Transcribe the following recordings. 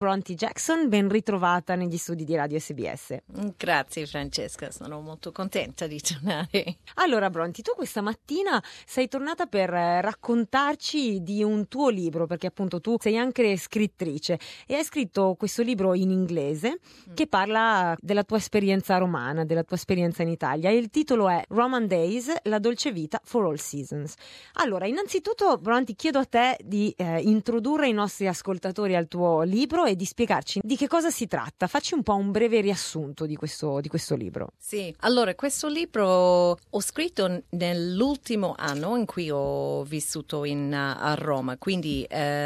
Bronte Jackson, ben ritrovata negli studi di Radio SBS. Grazie Francesca, sono molto contenta di tornare. Allora Bronte, tu questa mattina sei tornata per raccontarci di un tuo libro, perché appunto tu sei anche scrittrice e hai scritto questo libro in inglese che parla della tua esperienza romana, della tua esperienza in Italia, e il titolo è Roman Days, la dolce vita for all seasons. Allora, innanzitutto Bronte, chiedo a te di introdurre i nostri ascoltatori al tuo libro e di spiegarci di che cosa si tratta. Facci un po' un breve riassunto di questo libro. Sì, allora questo libro ho scritto nell'ultimo anno in cui ho vissuto a Roma, quindi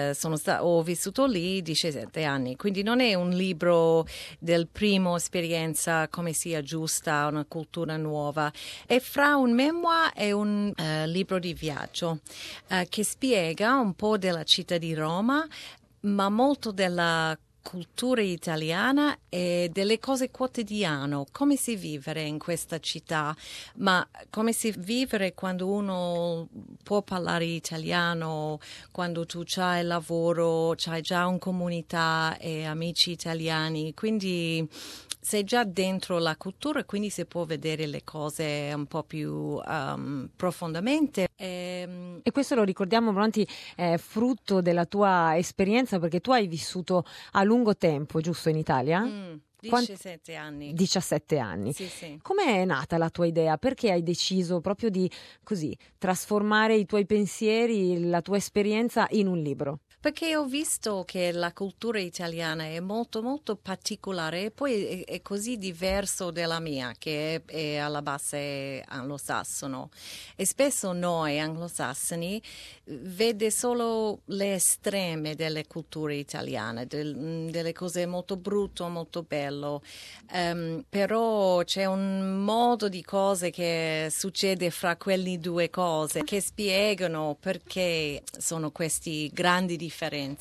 ho vissuto lì 17 anni, quindi non è un libro del primo esperienza come sia giusta, una cultura nuova, è fra un memoir e un libro di viaggio che spiega un po' della città di Roma, ma molto della cultura italiana e delle cose quotidiane, come si vivere in questa città, ma come si vivere quando uno può parlare italiano, quando tu c'hai lavoro, c'hai già una comunità e amici italiani, quindi sei già dentro la cultura, quindi si può vedere le cose un po' più profondamente. E questo, lo ricordiamo Bronte, è frutto della tua esperienza, perché tu hai vissuto a lungo tempo, giusto, in Italia? 17 anni. 17 anni. Sì. Com'è nata la tua idea? Perché hai deciso proprio di trasformare i tuoi pensieri, la tua esperienza in un libro? Perché ho visto che la cultura italiana è molto molto particolare e poi è così diverso dalla mia, che è alla base anglosassone. E spesso noi anglosassoni vede solo le estreme delle culture italiane, delle cose molto brutte, molto bello. Però c'è un modo di cose che succede fra quelle due cose che spiegano perché sono questi grandi differenze.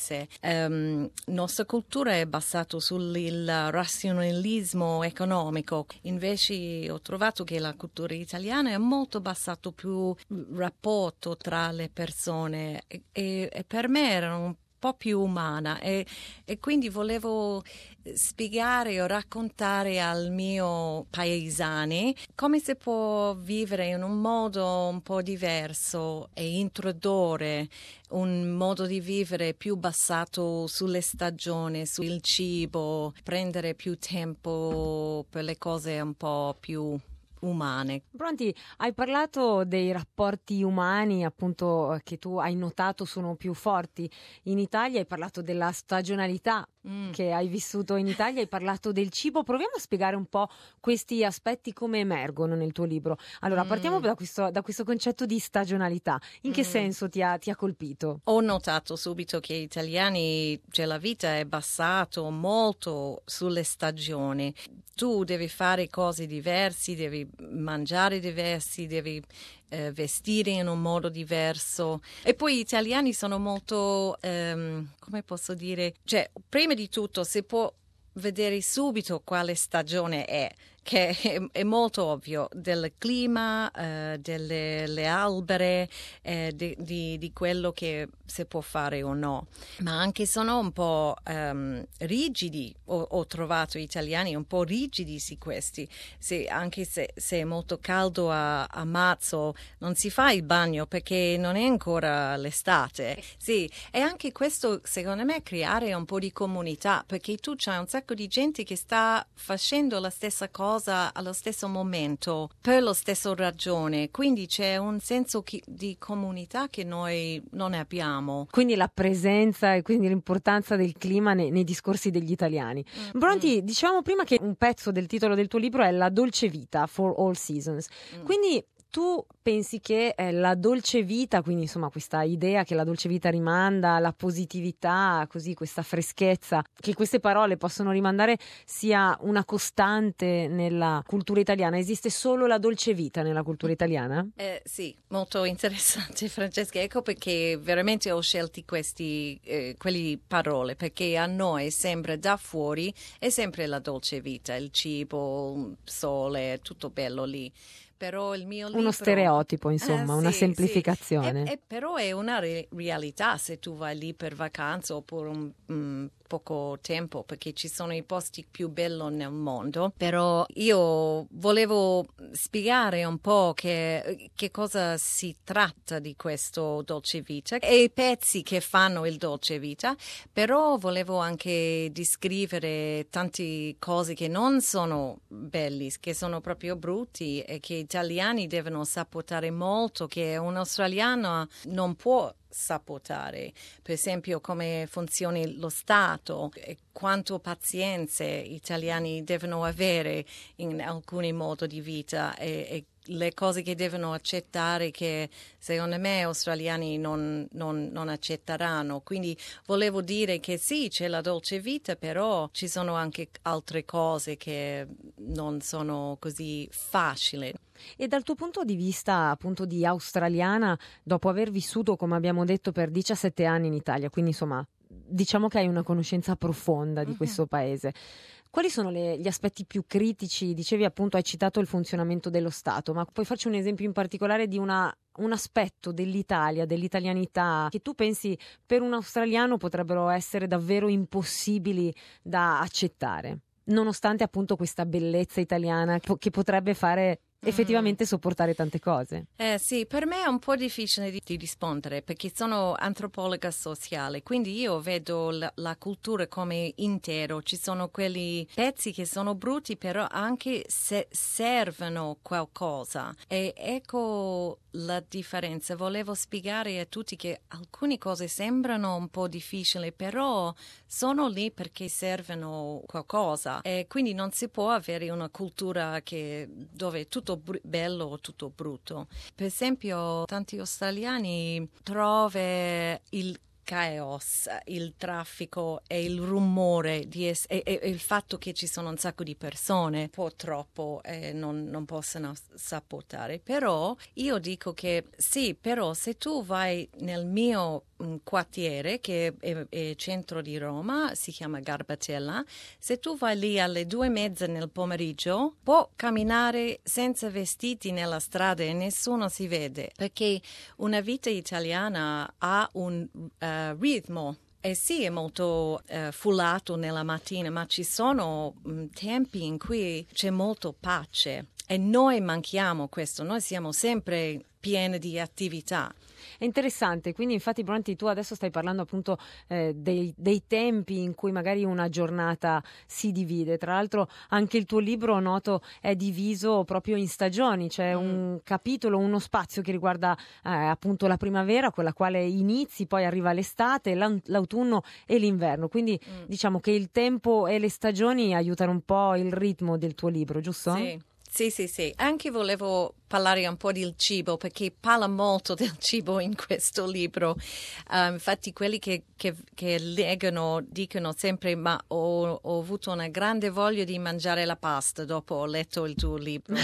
Nostra cultura è basata sul razionalismo economico, invece ho trovato che la cultura italiana è molto basata più rapporto tra le persone e per me era un po' più umana e quindi volevo spiegare o raccontare al mio paesani come si può vivere in un modo un po' diverso e introdurre un modo di vivere più basato sulle stagioni, sul cibo, prendere più tempo per le cose un po' più umane. Bronte, hai parlato dei rapporti umani, appunto, che tu hai notato sono più forti in Italia, hai parlato della stagionalità che hai vissuto in Italia, hai parlato del cibo. Proviamo a spiegare un po' questi aspetti, come emergono nel tuo libro. Allora, partiamo da questo concetto di stagionalità. In che senso ti ha colpito? Ho notato subito che gli italiani, cioè la vita è basata molto sulle stagioni. Tu devi fare cose diverse, devi mangiare diversi, devi vestire in un modo diverso. E poi gli italiani sono molto, come posso dire, cioè prima di tutto si può vedere subito quale stagione è, che è molto ovvio, del clima, delle alberi, di quello che si può fare o no. Ma anche sono un po' rigidi, ho trovato italiani un po' rigidi su questi. Anche se è molto caldo a marzo, non si fa il bagno perché non è ancora l'estate. Sì, e anche questo secondo me creare un po' di comunità, perché tu c'hai un sacco di gente che sta facendo la stessa cosa allo stesso momento, per la stessa ragione, quindi c'è un senso di comunità che noi non abbiamo. Quindi la presenza e quindi l'importanza del clima nei discorsi degli italiani. Bronte, dicevamo prima che un pezzo del titolo del tuo libro è La dolce vita for all seasons, quindi tu pensi che la dolce vita, quindi insomma questa idea che la dolce vita rimanda alla positività, così questa freschezza, che queste parole possono rimandare, sia una costante nella cultura italiana? Esiste solo la dolce vita nella cultura italiana? Sì, molto interessante Francesca, ecco perché veramente ho scelto quelle parole, perché a noi sembra da fuori è sempre la dolce vita, il cibo, il sole, tutto bello lì. Però il mio libro... Uno stereotipo, insomma, una semplificazione. Però è una realtà se tu vai lì per vacanza o per un poco tempo perché ci sono i posti più belli nel mondo, però io volevo spiegare un po' che cosa si tratta di questo dolce vita e i pezzi che fanno il dolce vita, però volevo anche descrivere tante cose che non sono belli, che sono proprio brutti e che gli italiani devono sapotare molto, che un australiano non può sapotare, per esempio come funziona lo Stato e quanto pazienza gli italiani devono avere in alcuni modi di vita e le cose che devono accettare che secondo me australiani non accetteranno. Quindi volevo dire che sì, c'è la dolce vita, però ci sono anche altre cose che non sono così facili. E dal tuo punto di vista, appunto, di australiana, dopo aver vissuto, come abbiamo detto, per 17 anni in Italia, quindi insomma, diciamo che hai una conoscenza profonda di questo paese. Quali sono gli aspetti più critici? Dicevi appunto, hai citato il funzionamento dello Stato, ma puoi farci un esempio in particolare di un aspetto dell'Italia, dell'italianità, che tu pensi per un australiano potrebbero essere davvero impossibili da accettare, nonostante appunto questa bellezza italiana che potrebbe fare effettivamente sopportare tante cose? Sì, per me è un po' difficile di rispondere perché sono antropologa sociale, quindi io vedo la cultura come intero. Ci sono quelli pezzi che sono brutti, però anche se servono qualcosa. E ecco la differenza. Volevo spiegare a tutti che alcune cose sembrano un po' difficili, però sono lì perché servono qualcosa. E quindi non si può avere una cultura dove è tutto bello o tutto brutto. Per esempio, tanti australiani trovano il caos, il traffico e il rumore e il fatto che ci sono un sacco di persone un po' troppo non possono sapportare. Però io dico che sì, però se tu vai nel mio quartiere che è centro di Roma, si chiama Garbatella, se tu vai lì alle 2:30 nel pomeriggio può camminare senza vestiti nella strada e nessuno si vede, perché una vita italiana ha un ritmo. E sì, è molto fullato nella mattina, ma ci sono tempi in cui c'è molto pace e noi manchiamo questo, noi siamo sempre pieni di attività. È interessante, quindi infatti Bronte, tu adesso stai parlando appunto dei tempi in cui magari una giornata si divide. Tra l'altro anche il tuo libro, noto, è diviso proprio in stagioni, c'è un capitolo, uno spazio che riguarda appunto la primavera, con la quale inizi, poi arriva l'estate, l'autunno e l'inverno, quindi diciamo che il tempo e le stagioni aiutano un po' il ritmo del tuo libro, giusto? Sì. Anche volevo parlare un po' del cibo, perché parla molto del cibo in questo libro. Infatti quelli che leggono dicono sempre ma ho avuto una grande voglia di mangiare la pasta dopo ho letto il tuo libro.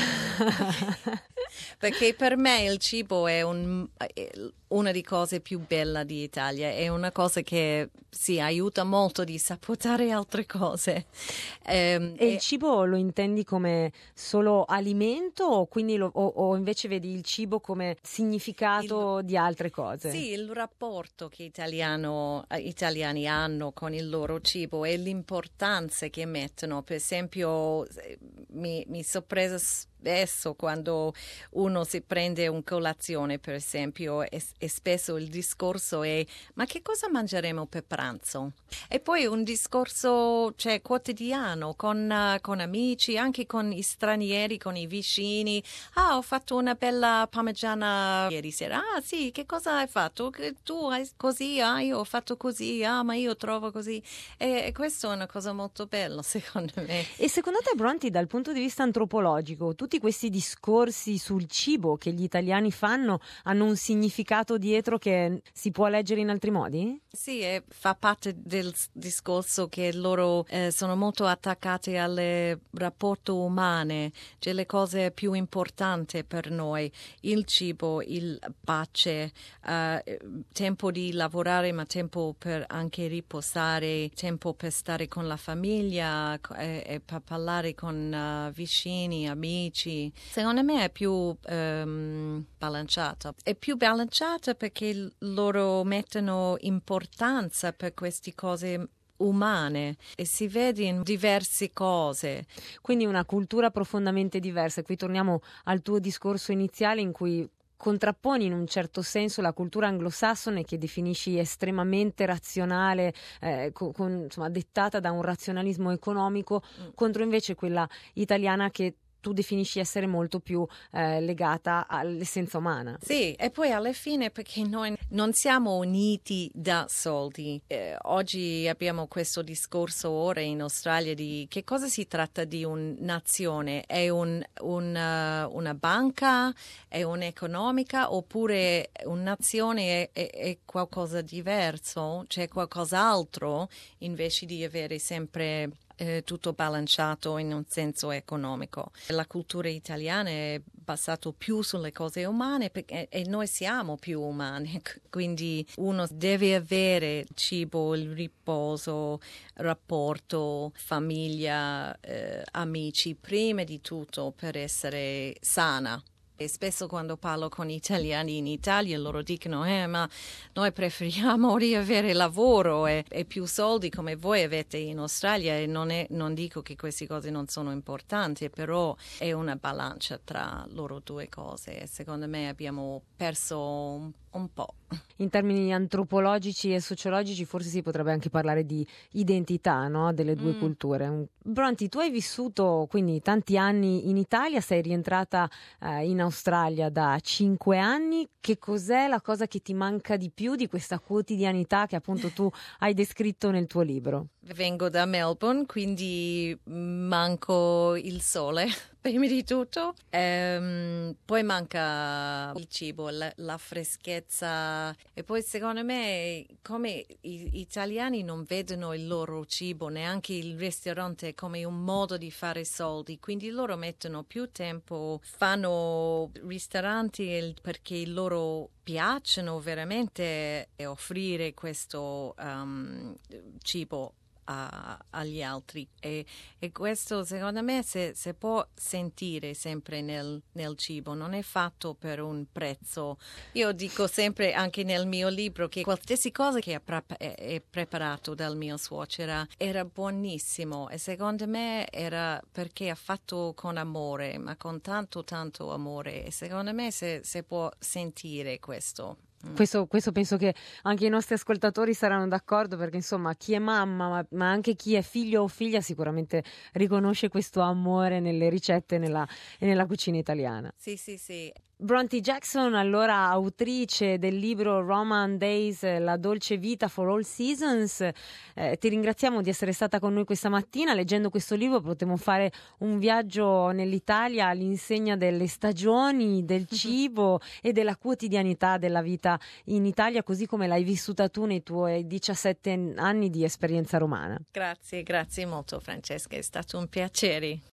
Perché per me il cibo è una delle cose più belle di Italia, è una cosa che aiuta molto di sapotare altre cose. E il cibo lo intendi come solo alimento o quindi o invece vedi il cibo come significato di altre cose? Sì, il rapporto che italiani hanno con il loro cibo e l'importanza che mettono. Per esempio, mi sorpresa spesso quando uno si prende un colazione, per esempio, e spesso il discorso è ma che cosa mangeremo per pranzo? E poi un discorso quotidiano con amici, anche con i stranieri, con i vicini. Ho fatto una bella parmigiana ieri sera. Sì, che cosa hai fatto? Tu hai così? Io ho fatto così. Ma io trovo così. E questo è una cosa molto bella, secondo me. E secondo te, Bronte, dal punto di vista antropologico, tutti questi discorsi sul cibo che gli italiani fanno hanno un significato dietro che si può leggere in altri modi? Sì, fa parte del discorso che loro sono molto attaccati alle rapporti umane, cioè le cose più importanti per noi, il cibo, il pace, tempo di lavorare ma tempo per anche riposare, tempo per stare con la famiglia e per parlare con vicini, amici. Secondo me è più bilanciata. È più bilanciata perché loro mettono importanza per queste cose umane e si vede in diverse cose. Quindi una cultura profondamente diversa. Qui torniamo al tuo discorso iniziale in cui contrapponi in un certo senso la cultura anglosassone che definisci estremamente razionale, insomma, dettata da un razionalismo economico, contro invece quella italiana che tu definisci essere molto più legata all'essenza umana. Sì, e poi alla fine perché noi non siamo uniti da soldi. Oggi abbiamo questo discorso ora in Australia di che cosa si tratta di una nazione? È una banca? È un'economica? Oppure una nazione è qualcosa diverso? C'è qualcos'altro invece di avere sempre tutto bilanciato in un senso economico. La cultura italiana è basata più sulle cose umane e noi siamo più umani, quindi uno deve avere cibo, il riposo, rapporto, famiglia, amici, prima di tutto per essere sana. E spesso quando parlo con italiani in Italia loro dicono ma noi preferiamo riavere lavoro e più soldi come voi avete in Australia e non dico che queste cose non sono importanti, però è una bilancia tra loro due cose e secondo me abbiamo perso un po'. In termini antropologici e sociologici forse si potrebbe anche parlare di identità, no? Delle due culture. Bronte, tu hai vissuto quindi tanti anni in Italia, sei rientrata in Australia da 5 anni. Che cos'è la cosa che ti manca di più di questa quotidianità che appunto tu hai descritto nel tuo libro? Vengo da Melbourne, quindi manco il sole, prima di tutto. Poi manca il cibo, la freschezza. E poi secondo me, come gli italiani non vedono il loro cibo, neanche il ristorante, come un modo di fare soldi, quindi loro mettono più tempo, fanno ristoranti perché loro piacciono veramente offrire questo cibo agli altri e questo secondo me si può sentire sempre nel cibo, non è fatto per un prezzo. Io dico sempre anche nel mio libro che qualsiasi cosa che è preparato dal mio suocero era buonissimo e secondo me era perché ha fatto con amore, ma con tanto amore e secondo me si può sentire questo. Questo penso che anche i nostri ascoltatori saranno d'accordo perché insomma chi è mamma ma anche chi è figlio o figlia sicuramente riconosce questo amore nelle ricette e nella cucina italiana. Sì. Bronte Jackson, allora autrice del libro Roman Days, La dolce vita for all seasons, ti ringraziamo di essere stata con noi questa mattina. Leggendo questo libro potremo fare un viaggio nell'Italia all'insegna delle stagioni, del cibo e della quotidianità della vita in Italia, così come l'hai vissuta tu nei tuoi 17 anni di esperienza romana. Grazie molto Francesca, è stato un piacere.